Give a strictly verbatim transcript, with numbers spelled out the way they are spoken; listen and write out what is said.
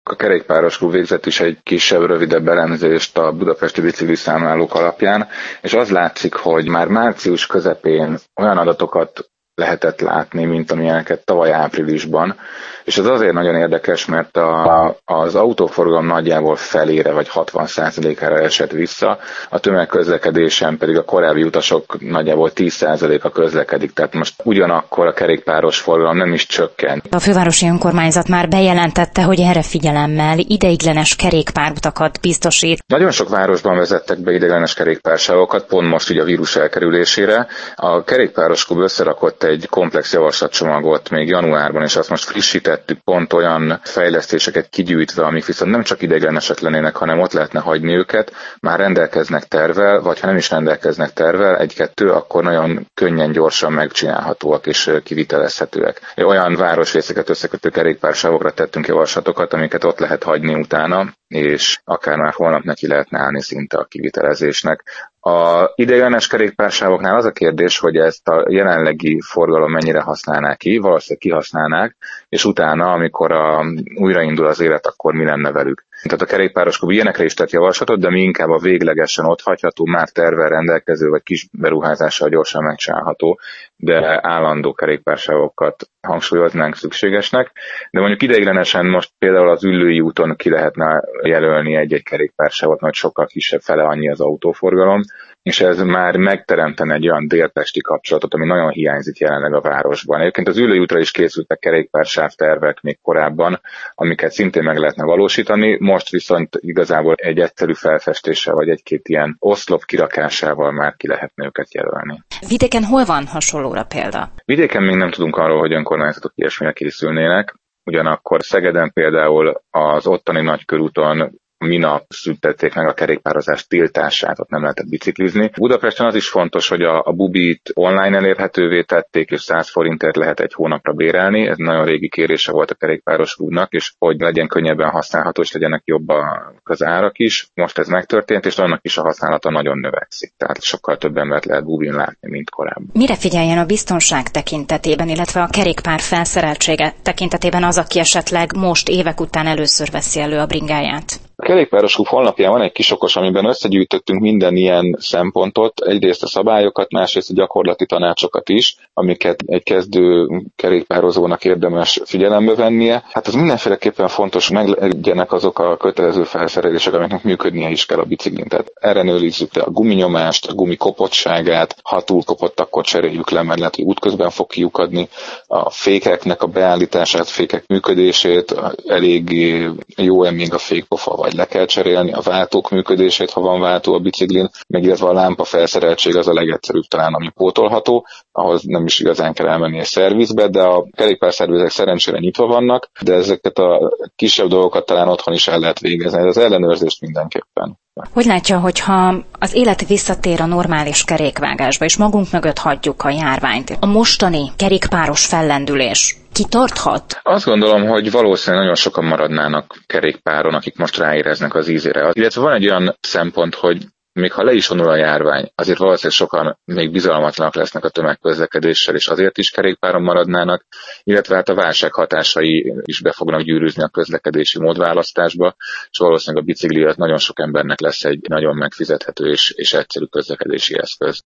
A Kerékpáros Klub végzett is egy kisebb, rövidebb elemzést a budapesti bicikliszámlálók alapján, és az látszik, hogy már március közepén olyan adatokat lehetett látni, mint amilyeneket tavaly áprilisban, és ez azért nagyon érdekes, mert a, az autóforgalom nagyjából felére vagy hatvan százalékára esett vissza, a tömegközlekedésen pedig a korábbi utasok nagyjából tíz százaléka közlekedik, tehát most ugyanakkor a kerékpáros forgalom nem is csökken. A fővárosi önkormányzat már bejelentette, hogy erre figyelemmel ideiglenes kerékpárutakat biztosít. Nagyon sok városban vezettek be ideiglenes kerékpársávokat, pont most ugye a vírus elkerülésére. A Kerékpáros Klub összerakott egy komplex javaslatcsomagot még januárban, és azt most frissítettük, pont olyan fejlesztéseket kigyűjtve, amik viszont nem csak ideiglenesek lennének, hanem ott lehetne hagyni őket, már rendelkeznek tervvel, vagy ha nem is rendelkeznek tervvel, egy-kettő, akkor nagyon könnyen, gyorsan megcsinálhatóak és kivitelezhetőek. Olyan városrészeket összekötő kerékpársávokra tettünk javaslatokat, amiket ott lehet hagyni utána, és akár már holnap neki lehetne állni szinte a kivitelezésnek. A ideiglenes kerékpársávoknál az a kérdés, hogy ezt a jelenlegi forgalom mennyire használnák ki, valószínűleg kihasználnák, és utána, amikor a, újraindul az élet, akkor mi lenne velük. Tehát a Kerékpáros Klub ilyenekre is tett javaslatot, de mi inkább a véglegesen ott hagyható, már tervvel rendelkező, vagy kis beruházással gyorsan megcsinálható, de állandó kerékpársávokat hangsúlyoznánk szükségesnek. De mondjuk ideiglenesen most például az Üllői úton ki lehetne jelölni egy-egy kerékpársávot, mert sokkal kisebb, fele annyi az autóforgalom, és ez már megteremtene egy olyan délpesti kapcsolatot, ami nagyon hiányzik jelenleg a városban. Egyébként az Üllői útra is készültek kerékpársávtervek még korábban, amiket szintén meg lehetne valósítani, most viszont igazából egy egyszerű felfestéssel, vagy egy-két ilyen oszlop kirakásával már ki lehetne őket jelölni. Vidéken hol van hasonlóra példa? Vidéken még nem tudunk arról, hogy önkormányzatok ilyesmire készülnének, ugyanakkor Szegeden például az ottani Nagykörúton minap szüntették meg a kerékpározás tiltását, ott nem lehetett biciklizni. Budapesten az is fontos, hogy a, a bubit online elérhetővé tették, és száz forintért lehet egy hónapra bérelni. Ez nagyon régi kérése volt a Kerékpáros Klubnak, és hogy legyen könnyebben használható, és legyenek jobbak az árak is. Most ez megtörtént, és annak is a használata nagyon növekszik. Tehát sokkal több embert lehet bubin látni, mint korábban. Mire figyeljen a biztonság tekintetében, illetve a kerékpár felszereltsége tekintetében az, aki esetleg most évek után először veszi elő a bringáját? A Kerékpáros Klub honlapján van egy kis okos, amiben összegyűjtöttünk minden ilyen szempontot, egyrészt a szabályokat, másrészt a gyakorlati tanácsokat is, amiket egy kezdő kerékpározónak érdemes figyelembe vennie. Hát az mindenféleképpen fontos, hogy meglegyenek azok a kötelező felszerelések, amiknek működnie is kell a biciklin. Tehát ellenőrizzük a guminyomást, a gumi kopottságát, ha túl kopott, akkor cseréljük le, mert lehet, hogy útközben fog kiukadni, a fékeknek a beállítását, fékek működését, eléggé jó-e még a fékpofa, vagy le kell cserélni, a váltók működését, ha van váltó a biciklin, meg illetve a lámpa felszereltség az a legegyszerűbb talán, ami pótolható, ahhoz nem is igazán kell elmenni egy szervizbe, de a kerékpárszervizek szerencsére nyitva vannak, de ezeket a kisebb dolgokat talán otthon is el lehet végezni, az ellenőrzést mindenképpen. Hogy látja, hogyha az élet visszatér a normális kerékvágásba, és magunk mögött hagyjuk a járványt, a mostani kerékpáros fellendülés kitarthat? Azt gondolom, hogy valószínűleg nagyon sokan maradnának kerékpáron, akik most ráéreznek az ízére. Illetve van egy olyan szempont, hogy még ha le is vonul a járvány, azért valószínűleg sokan még bizalmatlanak lesznek a tömegközlekedéssel, és azért is kerékpáron maradnának, illetve hát a válság hatásai is be fognak gyűrűzni a közlekedési módválasztásba, és valószínűleg a bicikli nagyon sok embernek lesz egy nagyon megfizethető és, és egyszerű közlekedési eszköz.